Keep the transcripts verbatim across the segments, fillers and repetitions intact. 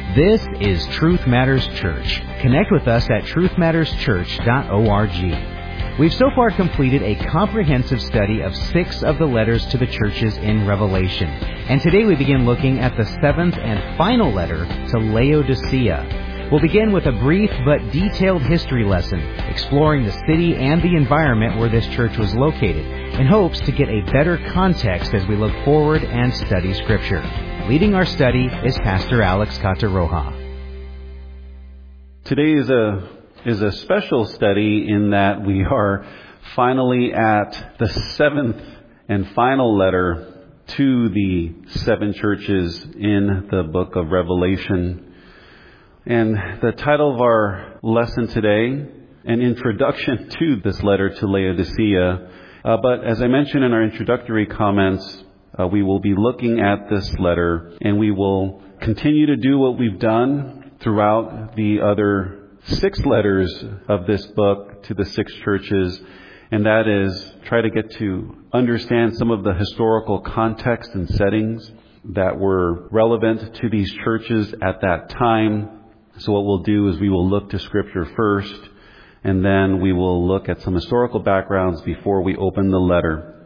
This is Truth Matters Church. Connect with us at truth matters church dot org. We've so far completed a comprehensive study of six of the letters to the churches in Revelation. And today we begin looking at the seventh and final letter to Laodicea. We'll begin with a brief but detailed history lesson, exploring the city and the environment where this church was located, in hopes to get a better context as we look forward and study Scripture. Leading our study is Pastor Alex Cataroja. Today is a is a special study in that we are finally at the seventh and final letter to the seven churches in the book of Revelation. And the title of our lesson today, an introduction to this letter to Laodicea. Uh, but as I mentioned in our introductory comments, uh, we will be looking at this letter, and we will continue to do what we've done throughout the other six letters of this book to the six churches, and that is try to get to understand some of the historical context and settings that were relevant to these churches at that time. So what we'll do is we will look to Scripture first, and then we will look at some historical backgrounds before we open the letter.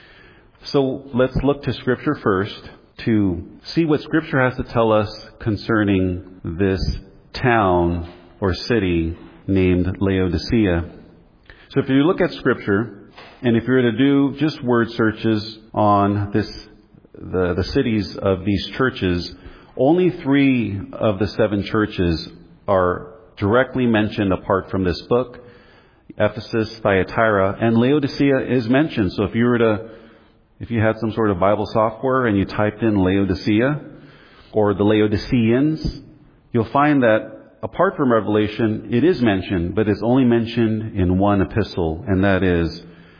So let's look to Scripture first to see what Scripture has to tell us concerning this town or city named Laodicea. So if you look at Scripture, and if you were to do just word searches on this, the, the cities of these churches, only three of the seven churches are directly mentioned apart from this book. Ephesus, Thyatira, and Laodicea is mentioned. So if you were to, if you had some sort of Bible software and you typed in Laodicea or the Laodiceans, you'll find that apart from Revelation, it is mentioned, but it's only mentioned in one epistle, and that is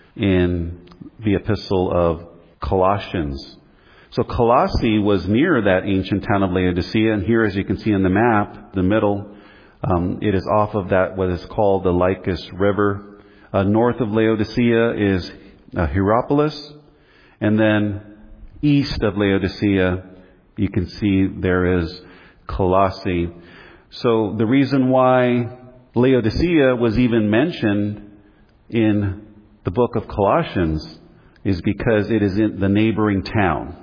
in the epistle of Colossians. So Colossae was near that ancient town of Laodicea, and here, as you can see in the map, the middle, um, it is off of that what is called the Lycus River. Uh, north of Laodicea is uh, Hierapolis, and then east of Laodicea, you can see there is Colossae. So the reason why Laodicea was even mentioned in the book of Colossians is because it is in the neighboring town.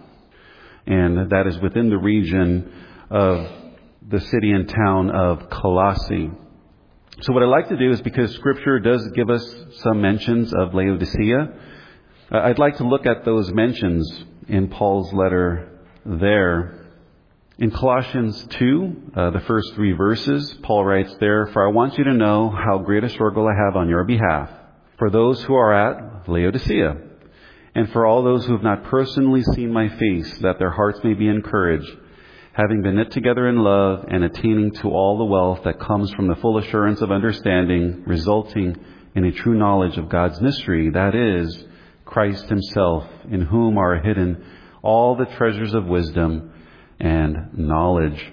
And that is within the region of the city and town of Colossae. So what I'd like to do is, because Scripture does give us some mentions of Laodicea, I'd like to look at those mentions in Paul's letter there. In Colossians two, uh, the first three verses, Paul writes there, "For I want you to know how great a struggle I have on your behalf, for those who are at Laodicea, and for all those who have not personally seen my face, that their hearts may be encouraged, having been knit together in love and attaining to all the wealth that comes from the full assurance of understanding, resulting in a true knowledge of God's mystery, that is, Christ himself, in whom are hidden all the treasures of wisdom and knowledge."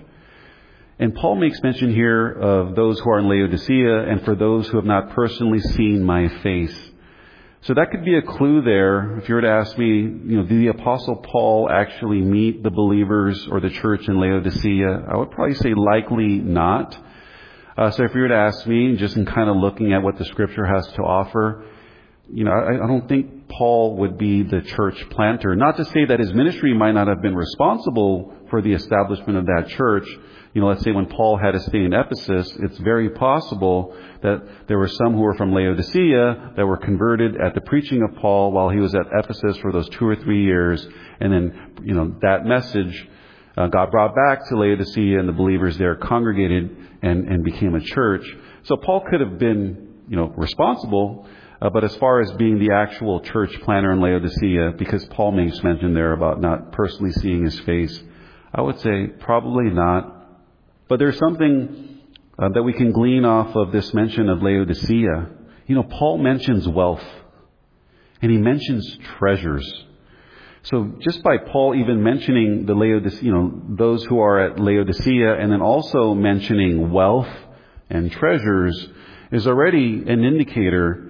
And Paul makes mention here of those who are in Laodicea and for those who have not personally seen my face. So that could be a clue there. If you were to ask me, you know, did the Apostle Paul actually meet the believers or the church in Laodicea? I would probably say likely not. Uh, so if you were to ask me, just in kind of looking at what the Scripture has to offer, you know, I, I don't think Paul would be the church planter. Not to say that his ministry might not have been responsible for the establishment of that church. You know, let's say when Paul had to stay in Ephesus, it's very possible that there were some who were from Laodicea that were converted at the preaching of Paul while he was at Ephesus for those two or three years. And then, you know, that message uh, got brought back to Laodicea, and the believers there congregated and, and became a church. So Paul could have been, you know, responsible. Uh, but as far as being the actual church planter in Laodicea, because Paul makes mention there about not personally seeing his face, I would say probably not. But there's something uh, that we can glean off of this mention of Laodicea. You know, Paul mentions wealth, and he mentions treasures. So just by Paul even mentioning the Laodicea, you know, those who are at Laodicea, and then also mentioning wealth and treasures, is already an indicator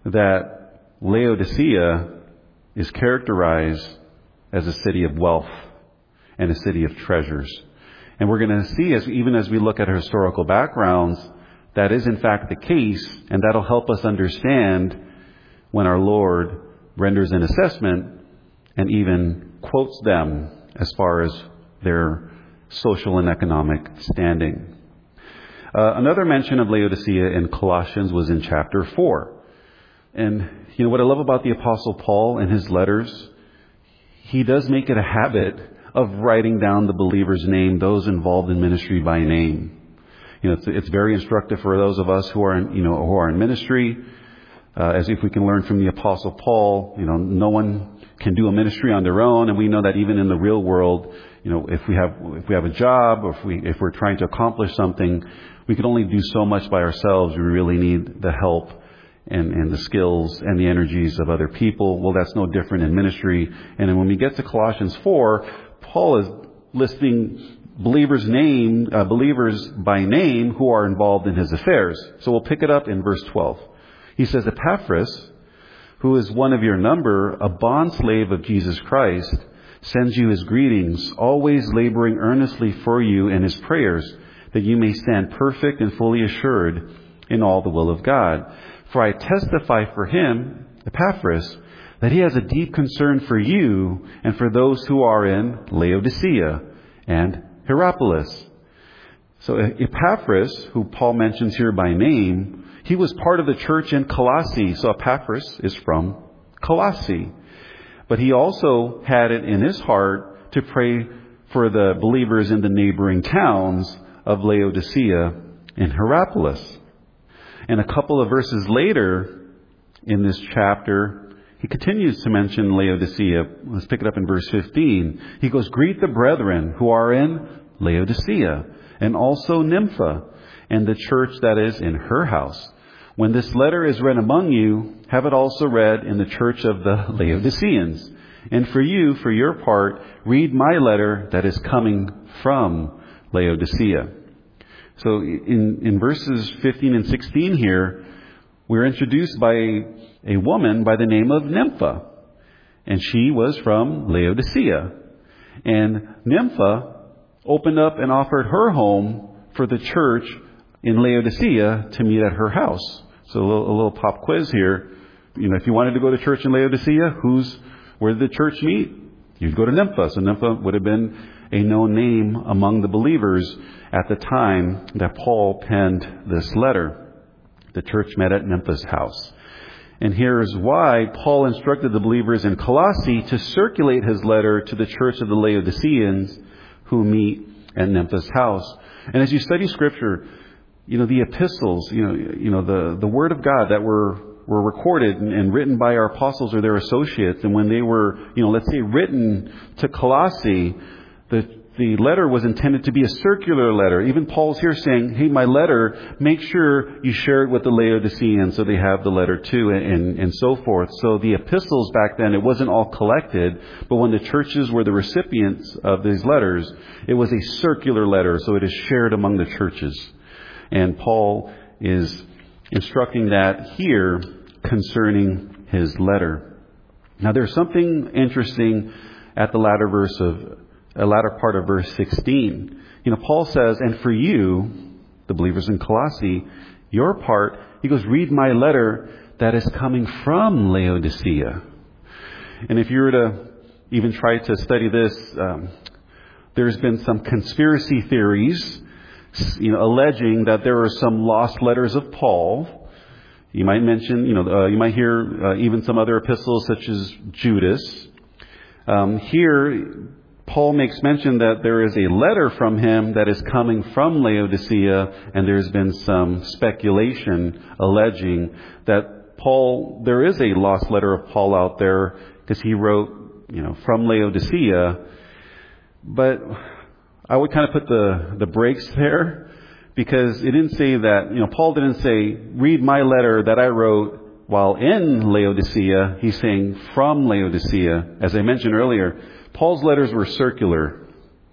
that Laodicea is characterized as a city of wealth and a city of treasures. And we're going to see, as even as we look at our historical backgrounds, that is in fact the case, and that'll help us understand when our Lord renders an assessment and even quotes them as far as their social and economic standing. Uh, another mention of Laodicea in Colossians was in chapter four. And you know what I love about the Apostle Paul and his letters? He does make it a habit of writing down the believer's name, those involved in ministry by name. You know, it's, it's very instructive for those of us who are in, you know, who are in ministry, uh, as if we can learn from the Apostle Paul. You know, no one can do a ministry on their own, and we know that even in the real world, you know, if we have if we have a job, or if we if we're trying to accomplish something, we can only do so much by ourselves. We really need the help and, and the skills and the energies of other people. Well, that's no different in ministry. And then when we get to Colossians four, Paul is listing believers name, uh, believers by name who are involved in his affairs. So we'll pick it up in verse twelve. He says, Epaphras, who is one of your number, a bondslave of Jesus Christ, sends you his greetings, always laboring earnestly for you in his prayers, that you may stand perfect and fully assured in all the will of God. For I testify for him, Epaphras, that he has a deep concern for you and for those who are in Laodicea and Hierapolis. So Epaphras, who Paul mentions here by name, he was part of the church in Colossae. So Epaphras is from Colossae. But he also had it in his heart to pray for the believers in the neighboring towns of Laodicea and Hierapolis. And a couple of verses later in this chapter, he continues to mention Laodicea. Let's pick it up in verse fifteen. He goes, greet the brethren who are in Laodicea, and also Nympha, and the church that is in her house. When this letter is read among you, have it also read in the church of the Laodiceans. And for you, for your part, read my letter that is coming from Laodicea. So in, in verses fifteen and sixteen here, we're introduced by a, a woman by the name of Nympha. And she was from Laodicea. And Nympha opened up and offered her home for the church in Laodicea to meet at her house. So a little, a little pop quiz here. You know, if you wanted to go to church in Laodicea, who's where did the church meet? You'd go to Nympha. So Nympha would have been a known name among the believers at the time that Paul penned this letter. The church met at Nympha's house. And here's why Paul instructed the believers in Colossae to circulate his letter to the church of the Laodiceans who meet at Nympha's house. And as you study Scripture, you know, the epistles, you know, you know, the, the Word of God that were, were recorded and, and written by our apostles or their associates, and when they were, you know, let's say written to Colossae, the the letter was intended to be a circular letter. Even Paul's here saying, hey, my letter, make sure you share it with the Laodiceans so they have the letter too, and, and so forth. So the epistles back then, it wasn't all collected, but when the churches were the recipients of these letters, it was a circular letter, so it is shared among the churches. And Paul is instructing that here concerning his letter. Now there's something interesting at the latter verse of a latter part of verse sixteen. You know, Paul says, and for you, the believers in Colossae, your part, he goes, read my letter that is coming from Laodicea. And if you were to even try to study this, um, there's been some conspiracy theories, you know, alleging that there are some lost letters of Paul. You might mention, you know, uh, you might hear uh, even some other epistles such as Judas. Um, here, Paul makes mention that there is a letter from him that is coming from Laodicea, and there's been some speculation alleging that Paul, there is a lost letter of Paul out there because he wrote, you know, from Laodicea. But I would kind of put the, the brakes there, because it didn't say that, you know, Paul didn't say, read my letter that I wrote while in Laodicea. He's saying from Laodicea. As I mentioned earlier, Paul's letters were circular.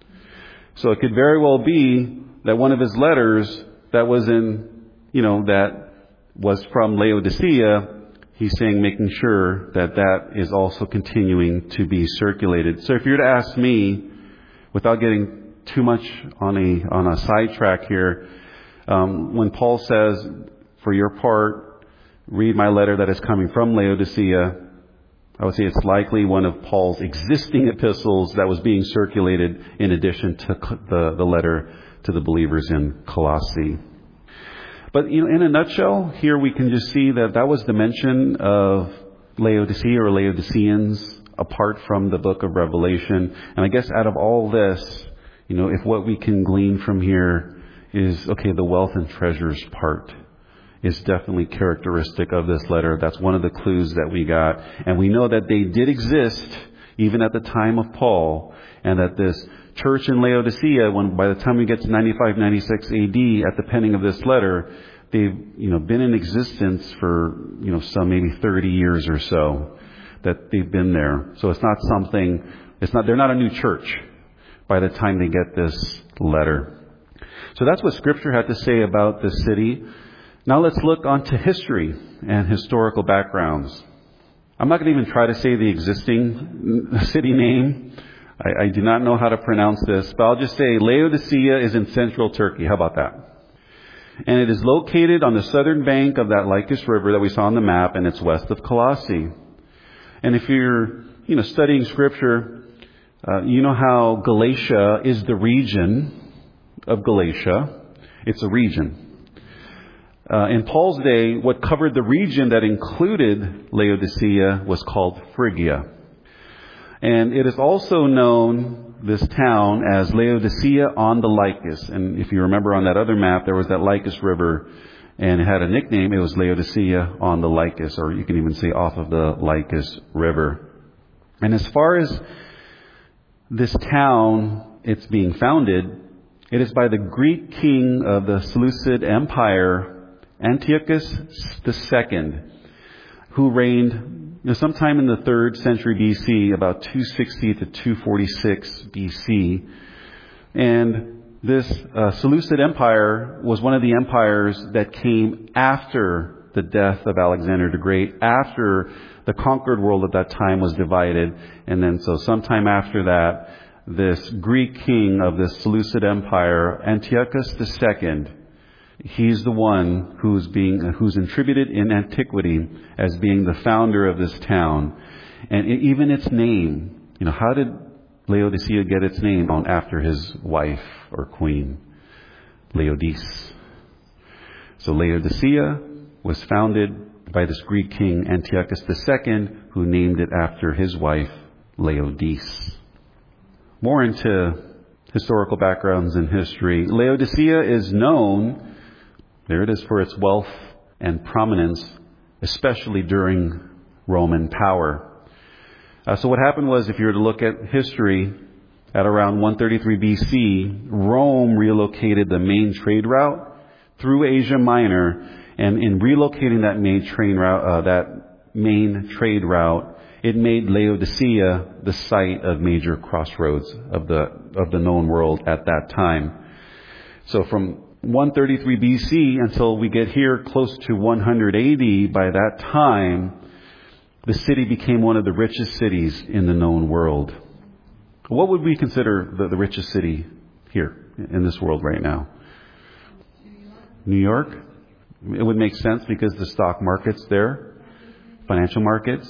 So it could very well be that one of his letters that was in, you know, that was from Laodicea, he's saying, making sure that that is also continuing to be circulated. So if you were to ask me, without getting too much on a on a sidetrack here, um, when Paul says, "For your part, read my letter that is coming from Laodicea," I would say it's likely one of Paul's existing epistles that was being circulated in addition to the, the letter to the believers in Colossae. But you know, in a nutshell, here we can just see that that was the mention of Laodicea or Laodiceans apart from the book of Revelation. And I guess out of all this, you know, if what we can glean from here is, okay, the wealth and treasures part is definitely characteristic of this letter. That's one of the clues that we got. And we know that they did exist even at the time of Paul, and that this church in Laodicea, when by the time we get to ninety-five, ninety-six A D at the penning of this letter, they've, you know, been in existence for, you know, some maybe thirty years or so that they've been there. So it's not something, it's not, they're not a new church by the time they get this letter. So that's what Scripture had to say about this city. Now let's look onto history and historical backgrounds. I'm not going to even try to say the existing city name. I, I do not know how to pronounce this, but I'll just say Laodicea is in central Turkey. How about that? And it is located on the southern bank of that Lycus River that we saw on the map, and it's west of Colossae. And if you're, you know, studying Scripture, uh, you know how Galatia is the region of Galatia. It's a region. Uh, in Paul's day, what covered the region that included Laodicea was called Phrygia. And it is also known, this town, as Laodicea on the Lycus. And if you remember on that other map, there was that Lycus River, and it had a nickname. It was Laodicea on the Lycus, or you can even say off of the Lycus River. And as far as this town, it's being founded, it is by the Greek king of the Seleucid Empire, Antiochus the Second, who reigned, you know, sometime in the third century B C, about two sixty to two forty-six B C. And this uh, Seleucid Empire was one of the empires that came after the death of Alexander the Great, after the conquered world at that time was divided. And then so sometime after that, this Greek king of the Seleucid Empire, Antiochus the Second, he's the one who's being who's attributed in antiquity as being the founder of this town. And even its name, you know, how did Laodicea get its name? On after his wife or queen, Laodice. So Laodicea was founded by this Greek king, Antiochus the Second, who named it after his wife, Laodice. More into historical backgrounds and history. Laodicea is known, there it is, for its wealth and prominence, especially during Roman power. Uh, so what happened was, if you were to look at history, at around one thirty-three B C, Rome relocated the main trade route through Asia Minor, and in relocating that main train route, uh, that main trade route, it made Laodicea the site of major crossroads of the of the known world at that time. So from one thirty-three B C until we get here close to one hundred A D, by that time, the city became one of the richest cities in the known world. What would we consider the, the richest city here in this world right now? New York? It would make sense because the stock market's there, financial markets.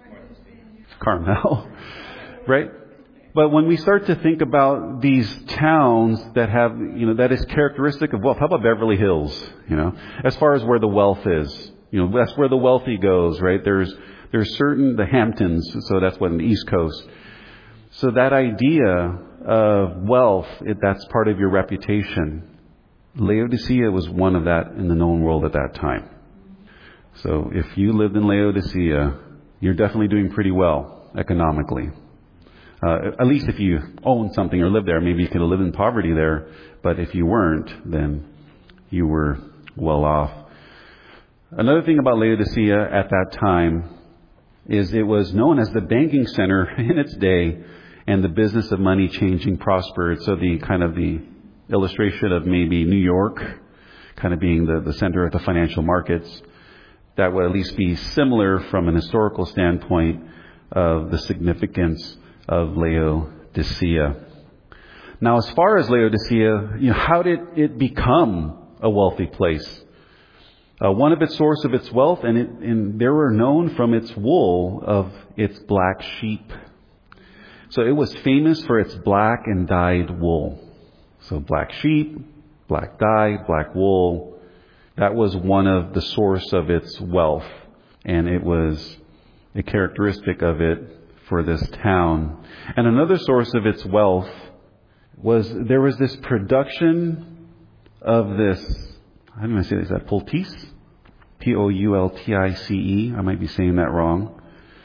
Carmel, right? But when we start to think about these towns that have, you know, that is characteristic of wealth, how about Beverly Hills, you know, as far as where the wealth is, you know, that's where the wealthy goes, right? There's, there's certain, the Hamptons, so that's what, in the East Coast. So that idea of wealth, it, that's part of your reputation. Laodicea was one of that in the known world at that time. So if you lived in Laodicea, you're definitely doing pretty well economically. Uh, at least if you own something or live there. Maybe you could live in poverty there. But if you weren't, then you were well off. Another thing about Laodicea at that time is it was known as the banking center in its day, and the business of money changing prospered. So the kind of the illustration of maybe New York kind of being the, the center of the financial markets, that would at least be similar from an historical standpoint of the significance of Laodicea. Now, as far as Laodicea, you know, how did it become a wealthy place? Uh, one of its source of its wealth, and, it, and they were known from its wool of its black sheep. So it was famous for its black and dyed wool. So black sheep, black dye, black wool. That was one of the source of its wealth. And it was a characteristic of it for this town. And another source of its wealth was there was this production of this, how do I say this? Is that poultice? P O U L T I C E. I might be saying that wrong.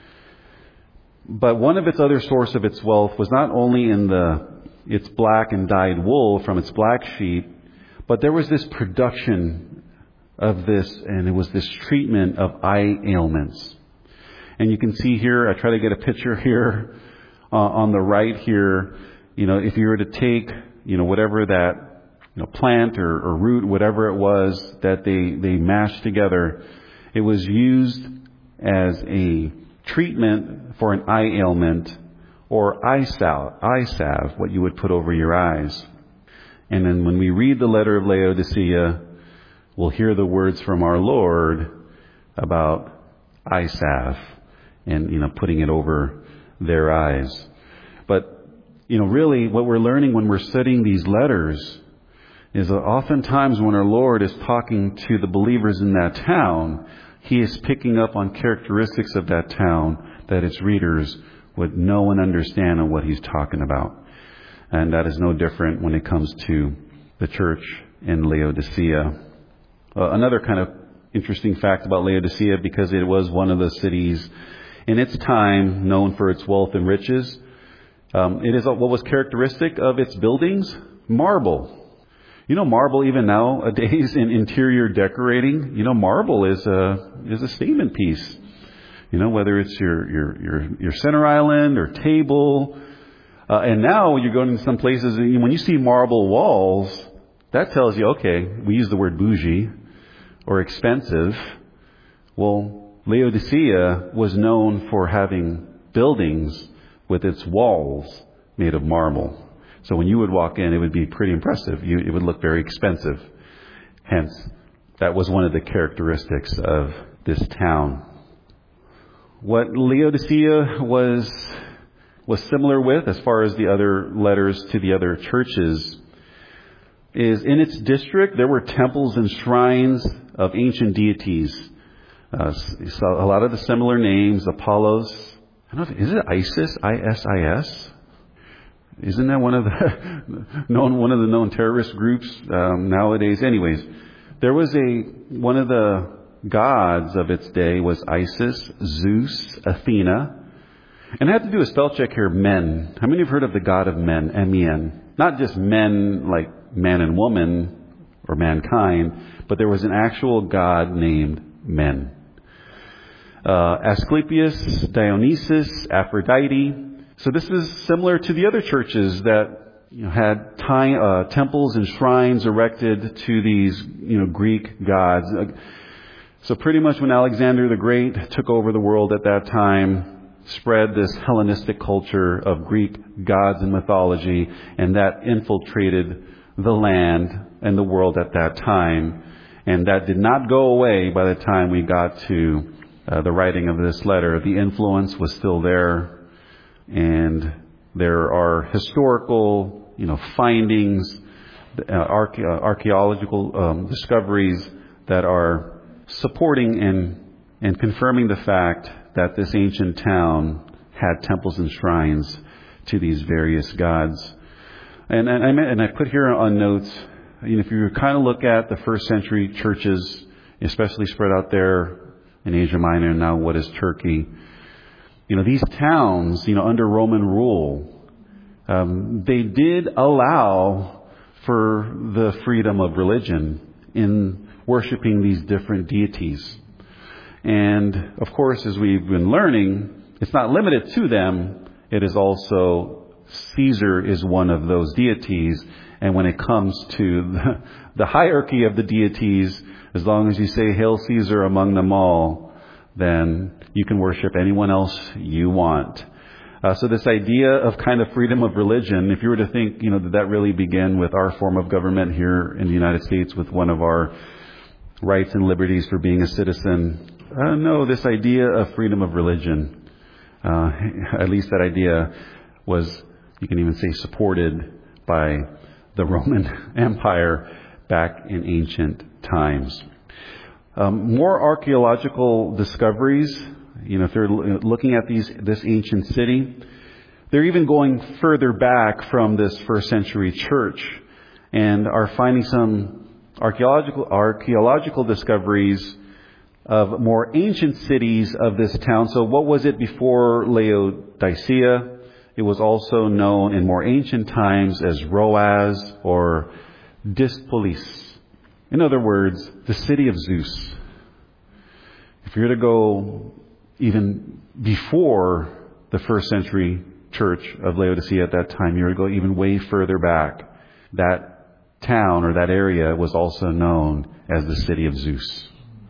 But one of its other source of its wealth was not only in the its black and dyed wool from its black sheep, but there was this production of this, and it was this treatment of eye ailments. And you can see here, I try to get a picture here uh, on the right here. You know, if you were to take, you know, whatever that, you know, plant or, or root, whatever it was that they, they mashed together, it was used as a treatment for an eye ailment or eye salve, eye salve, what you would put over your eyes. And then when we read the letter of Laodicea, we'll hear the words from our Lord about eye salve and, you know, putting it over their eyes. But, you know, really what we're learning when we're studying these letters is that oftentimes when our Lord is talking to the believers in that town, He is picking up on characteristics of that town that its readers would know and understand on what He's talking about. And that is no different when it comes to the church in Laodicea. Uh, another kind of interesting fact about Laodicea, because it was one of the cities in its time known for its wealth and riches, um, it is what was characteristic of its buildings? Marble. You know, marble even nowadays in interior decorating, you know, marble is a is a statement piece. You know, whether it's your your your, your center island or table, uh, and now you're going to some places and when you see marble walls, that tells you, okay, we use the word bougie or expensive. Well, Laodicea was known for having buildings with its walls made of marble. So when you would walk in, it would be pretty impressive. You, it would look very expensive. Hence, that was one of the characteristics of this town. What Laodicea was was similar with, as far as the other letters to the other churches, is in its district there were temples and shrines of ancient deities. Uh, so a lot of the similar names, Apollos. I don't know, if, is it Isis? I S I S? Isn't that one of the known one of the known terrorist groups um, nowadays? Anyways, there was a one of the gods of its day was Isis, Zeus, Athena, and I have to do a spell check here. Men. How many have heard of the god of men? M E N. Not just men like man and woman or mankind, but there was an actual god named Men. Uh, Asclepius, Dionysus, Aphrodite. So this is similar to the other churches that, you know, had ty- uh, temples and shrines erected to these, you know, Greek gods. So pretty much when Alexander the Great took over the world at that time, spread this Hellenistic culture of Greek gods and mythology, and that infiltrated the land and the world at that time. And that did not go away by the time we got to uh, the writing of this letter. The influence was still there. And there are historical, you know, findings, uh, arche- uh, archaeological um, discoveries that are supporting and and confirming the fact that this ancient town had temples and shrines to these various gods. And and I and I put here on notes, you know, if you kind of look at the first century churches, especially spread out there in Asia Minor, now what is Turkey. You know, these towns, you know, under Roman rule, um, they did allow for the freedom of religion in worshiping these different deities. And, of course, as we've been learning, it's not limited to them. It is also, Caesar is one of those deities. And when it comes to the, the hierarchy of the deities, as long as you say, Hail Caesar among them all, then you can worship anyone else you want. Uh, so this idea of kind of freedom of religion, if you were to think, you know, did that really begin with our form of government here in the United States with one of our rights and liberties for being a citizen? Uh, no, this idea of freedom of religion, uh, at least that idea was, you can even say, supported by the Roman Empire back in ancient times. Um, more archaeological discoveries, you know, if they're looking at these this ancient city, they're even going further back from this first century church and are finding some archaeological archaeological discoveries of more ancient cities of this town. So what was it before Laodicea? It was also known in more ancient times as Roas or Dispolis. In other words, the city of Zeus. If you're to go even before the first century church of Laodicea at that time, you're to go even way further back. That town or that area was also known as the city of Zeus.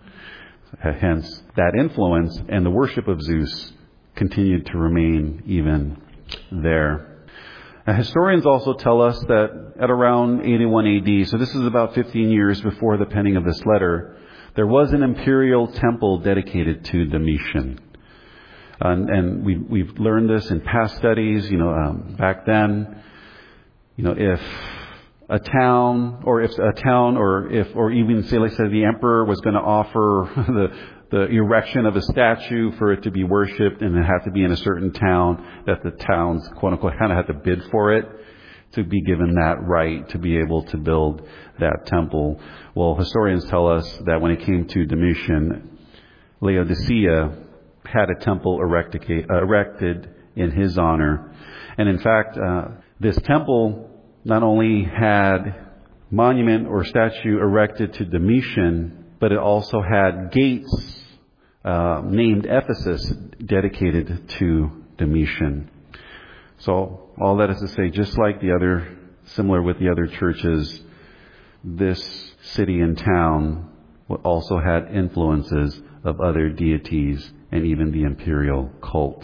Hence, that influence and the worship of Zeus continued to remain even there. Now, historians also tell us that at around eighty-one A D, so this is about fifteen years before the penning of this letter, there was an imperial temple dedicated to Domitian. And, and we, we've learned this in past studies. You know, um, back then, you know, if a town, or if a town, or if, or even say, like I said, the emperor was going to offer the the erection of a statue for it to be worshipped, and it had to be in a certain town, that the towns, quote unquote, kind of had to bid for it to be given that right to be able to build that temple. Well, historians tell us that when it came to Domitian, Laodicea had a temple erected, uh, erected in his honor. And in fact, uh, this temple not only had monument or statue erected to Domitian, but it also had gates uh, named Ephesus dedicated to Domitian. So all that is to say, just like the other, similar with the other churches, this city and town also had influences of other deities and even the imperial cult.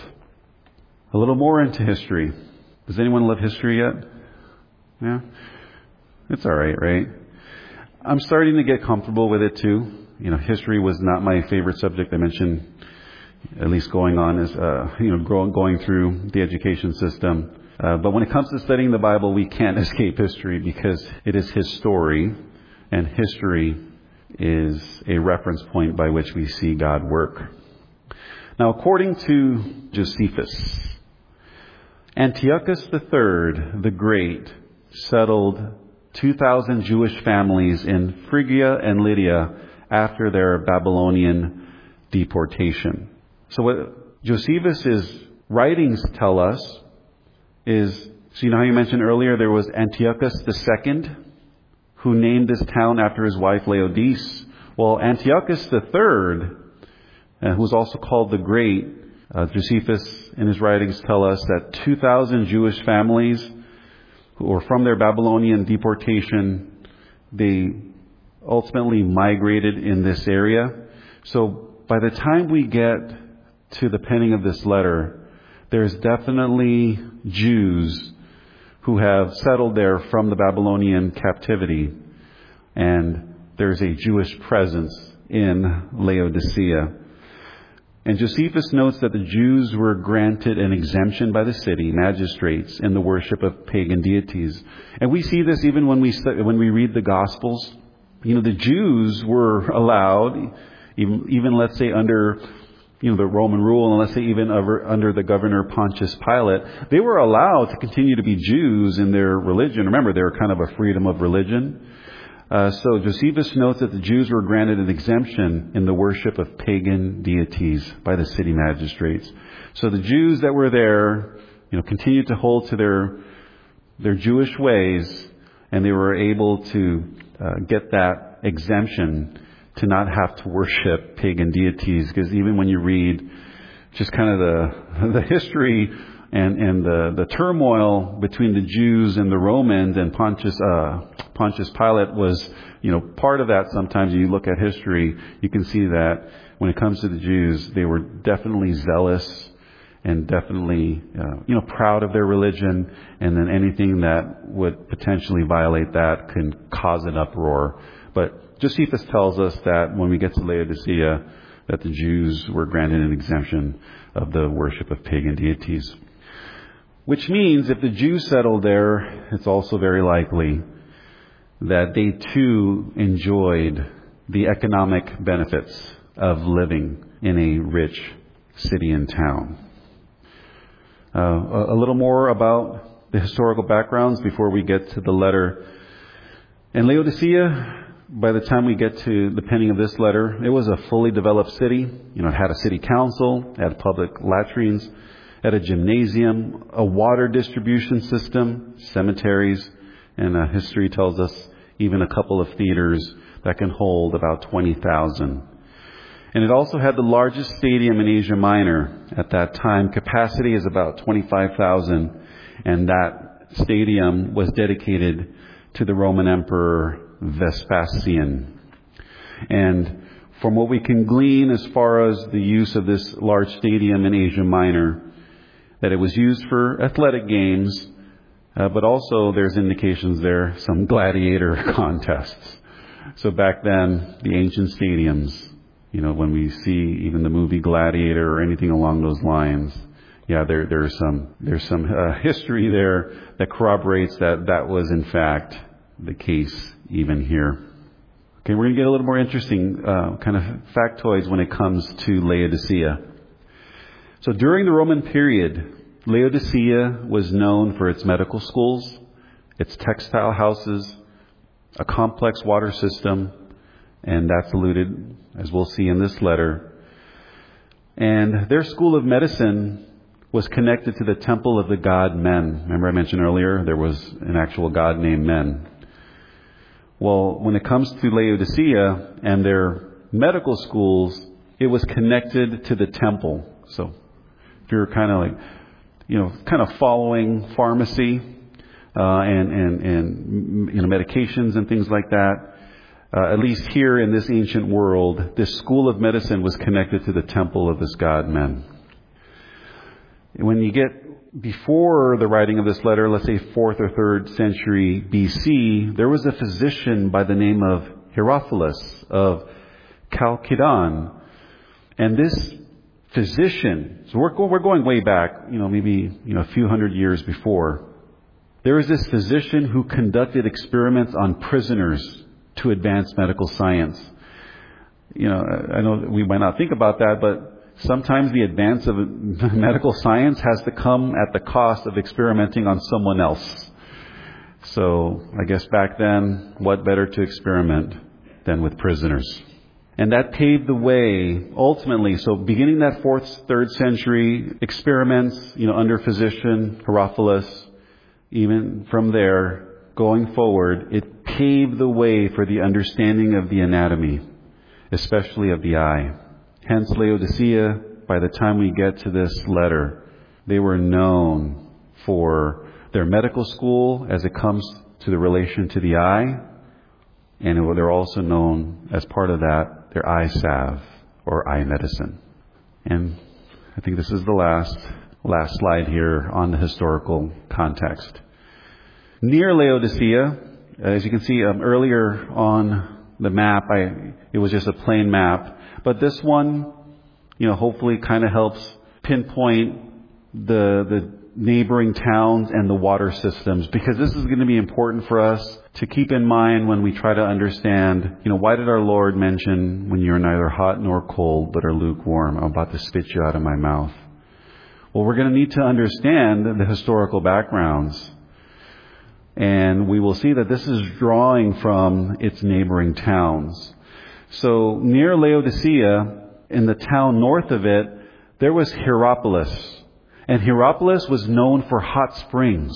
A little more into history. Does anyone love history yet? Yeah? It's all right, right? I'm starting to get comfortable with it too. You know, history was not my favorite subject. I mentioned, at least going on as, uh, you know, growing, going through the education system. Uh, but when it comes to studying the Bible, we can't escape history because it is his story, and history is a reference point by which we see God work. Now, according to Josephus, Antiochus the Third, the Great, settled two thousand Jewish families in Phrygia and Lydia after their Babylonian deportation. So what Josephus' writings tell us is, so you know how you mentioned earlier there was Antiochus the Second, who named this town after his wife Laodice. Well, Antiochus the Third, uh, who was also called the Great, uh, Josephus in his writings tell us that two thousand Jewish families who were from their Babylonian deportation, they ultimately migrated in this area. So by the time we get to the penning of this letter, there's definitely Jews who have settled there from the Babylonian captivity, and there's a Jewish presence in Laodicea. And Josephus notes that the Jews were granted an exemption by the city magistrates in the worship of pagan deities. And we see this even when we when we read the Gospels. You know, the Jews were allowed, even, even let's say under, you know, the Roman rule, and let's say even over, under the governor Pontius Pilate, they were allowed to continue to be Jews in their religion. Remember, they were kind of a freedom of religion. Uh, so Josephus notes that the Jews were granted an exemption in the worship of pagan deities by the city magistrates. So the Jews that were there, you know, continued to hold to their their Jewish ways, and they were able to uh, get that exemption to not have to worship pagan deities. Because even when you read just kind of the the history and and the the turmoil between the Jews and the Romans, and Pontius uh, Pontius Pilate was, you know, part of that. Sometimes you look at history, you can see that when it comes to the Jews, they were definitely zealous and definitely, uh, you know, proud of their religion, and then anything that would potentially violate that can cause an uproar. But Josephus tells us that when we get to Laodicea, that the Jews were granted an exemption of the worship of pagan deities. Which means if the Jews settled there, it's also very likely that they too enjoyed the economic benefits of living in a rich city and town. Uh, a, a little more about the historical backgrounds before we get to the letter. In Laodicea, by the time we get to the penning of this letter, it was a fully developed city. You know, it had a city council, it had public latrines, it had a gymnasium, a water distribution system, cemeteries, and uh, history tells us even a couple of theaters that can hold about twenty thousand. And it also had the largest stadium in Asia Minor at that time. Capacity is about twenty-five thousand, and that stadium was dedicated to the Roman Emperor Vespasian. And from what we can glean as far as the use of this large stadium in Asia Minor, that it was used for athletic games, uh, but also there's indications there, some gladiator contests. So back then, the ancient stadiums, you know, when we see even the movie Gladiator or anything along those lines, yeah, there there's some there's some uh, history there that corroborates that that was in fact the case even here. Okay, we're going to get a little more interesting uh, kind of factoids when it comes to Laodicea. So during the Roman period, Laodicea was known for its medical schools, its textile houses, a complex water system, and that's alluded, as we'll see in this letter. And their school of medicine was connected to the temple of the god Men. Remember I mentioned earlier there was an actual god named Men. Well, when it comes to Laodicea and their medical schools, it was connected to the temple. So if you're kind of like, you know, kind of following pharmacy uh, and, and, and, you know, medications and things like that, Uh, at least here in this ancient world, this school of medicine was connected to the temple of this god Men. When you get before the writing of this letter, let's say fourth or third century B C, there was a physician by the name of Herophilus of Chalcedon. And this physician, so we're, we're going way back, you know, maybe, you know, a few hundred years before. There was this physician who conducted experiments on prisoners to advance medical science. You know, I know we might not think about that, but sometimes the advance of medical science has to come at the cost of experimenting on someone else. So I guess back then, what better to experiment than with prisoners? And that paved the way ultimately. So beginning that fourth, third century experiments, you know, under physician Herophilus, even from there, going forward, it paved the way for the understanding of the anatomy, especially of the eye. Hence, Laodicea, by the time we get to this letter, they were known for their medical school as it comes to the relation to the eye, and they're also known as part of that, their eye salve or eye medicine. And I think this is the last last slide here on the historical context. Near Laodicea, as you can see um, earlier on the map, I, it was just a plain map. But this one, you know, hopefully kind of helps pinpoint the the neighboring towns and the water systems, because this is going to be important for us to keep in mind when we try to understand, you know, why did our Lord mention when you're neither hot nor cold but are lukewarm, I'm about to spit you out of my mouth? Well, we're going to need to understand the historical backgrounds. And we will see that this is drawing from its neighboring towns. So near Laodicea, in the town north of it, there was Hierapolis. And Hierapolis was known for hot springs.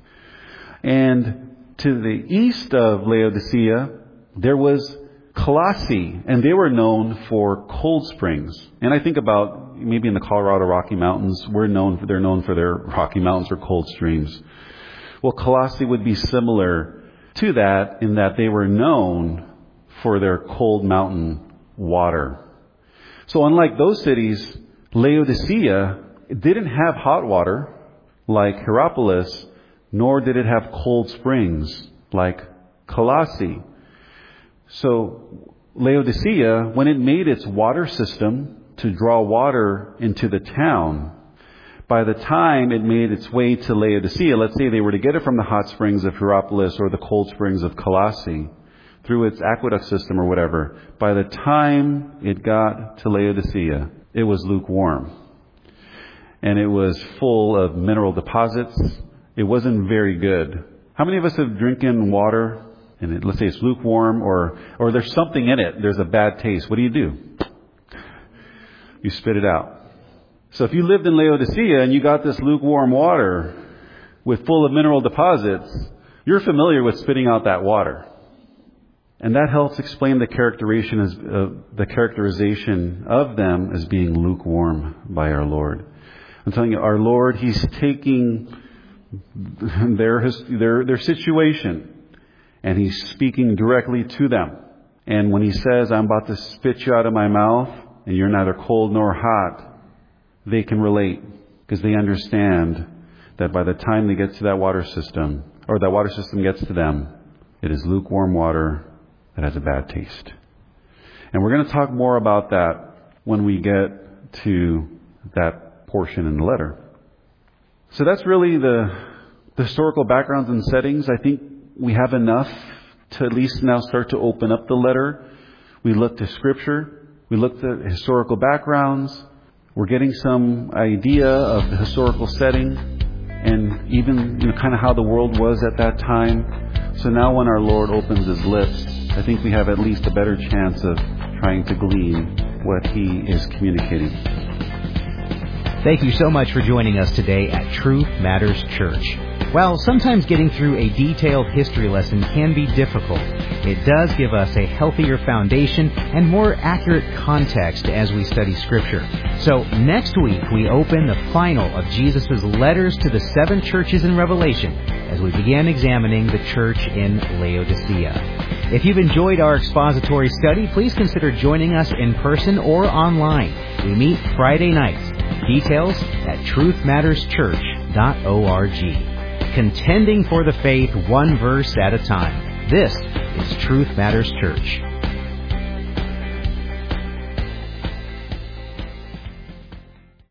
And to the east of Laodicea, there was Colossae, and they were known for cold springs. And I think about maybe in the Colorado Rocky Mountains, we're known for, they're known for their Rocky Mountains or cold streams. Well, Colossae would be similar to that in that they were known for their cold mountain water. So unlike those cities, Laodicea it didn't have hot water like Hierapolis, nor did it have cold springs like Colossae. So Laodicea, when it made its water system to draw water into the town, by the time it made its way to Laodicea, let's say they were to get it from the hot springs of Hierapolis or the cold springs of Colossae, through its aqueduct system or whatever, by the time it got to Laodicea, it was lukewarm. And it was full of mineral deposits. It wasn't very good. How many of us have drinking water, and it, let's say it's lukewarm, or or there's something in it, there's a bad taste. What do you do? You spit it out. So if you lived in Laodicea and you got this lukewarm water with full of mineral deposits, you're familiar with spitting out that water. And that helps explain the characterization as uh, the characterization of them as being lukewarm by our Lord. I'm telling you, our Lord, He's taking their their their situation and He's speaking directly to them. And when He says, "I'm about to spit you out of my mouth, and you're neither cold nor hot," they can relate because they understand that by the time they get to that water system, or that water system gets to them, it is lukewarm water that has a bad taste. And we're going to talk more about that when we get to that portion in the letter. So that's really the, the historical backgrounds and settings. I think we have enough to at least now start to open up the letter. We looked at Scripture. We looked at historical backgrounds. We're getting some idea of the historical setting and even, you know, kind of how the world was at that time. So now when our Lord opens His lips, I think we have at least a better chance of trying to glean what He is communicating. Thank you so much for joining us today at Truth Matters Church. While sometimes getting through a detailed history lesson can be difficult, it does give us a healthier foundation and more accurate context as we study Scripture. So next week we open the final of Jesus' letters to the seven churches in Revelation as we begin examining the church in Laodicea. If you've enjoyed our expository study, please consider joining us in person or online. We meet Friday nights. Details at truth matters church dot org. Contending for the faith one verse at a time. This is Truth Matters Church.